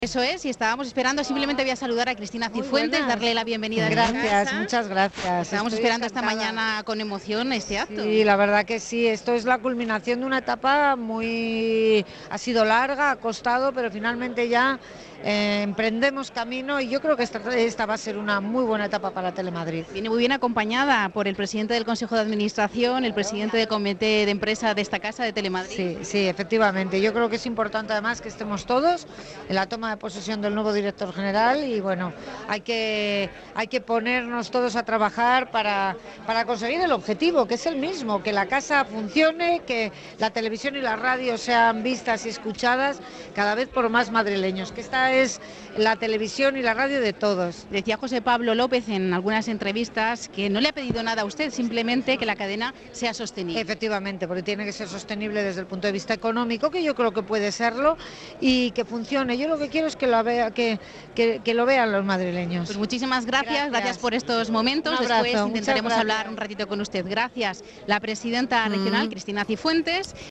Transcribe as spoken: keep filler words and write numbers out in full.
Eso es, y estábamos esperando, simplemente voy a saludar a Cristina Cifuentes, darle la bienvenida. Gracias, muchas gracias. Estábamos Estoy esperando encantada. esta mañana con emoción este acto. Sí, la verdad que sí, esto es la culminación de una etapa muy... ha sido larga, ha costado, pero finalmente ya eh, emprendemos camino y yo creo que esta, esta va a ser una muy buena etapa para Telemadrid. Viene muy bien acompañada por el presidente del Consejo de Administración, el presidente del Comité de Empresa de esta casa de Telemadrid. Sí, sí, efectivamente. Yo creo que es importante además que estemos todos en la toma de posesión del nuevo director general y bueno, hay que, hay que ponernos todos a trabajar para, para conseguir el objetivo, que es el mismo, que la casa funcione, que la televisión y la radio sean vistas y escuchadas cada vez por más madrileños, que esta es la televisión y la radio de todos. Decía José Pablo López en algunas entrevistas que no le ha pedido nada a usted, simplemente que la cadena sea sostenible. Efectivamente, porque tiene que ser sostenible desde el punto de vista económico, que yo creo que puede serlo, y que funcione. Yo lo que quiero es que lo, vea, que, que, que lo vean los madrileños. Pues muchísimas gracias, gracias, gracias por estos momentos. Un abrazo, Después intentaremos hablar un ratito con usted. Gracias. La presidenta regional, mm. Cristina Cifuentes.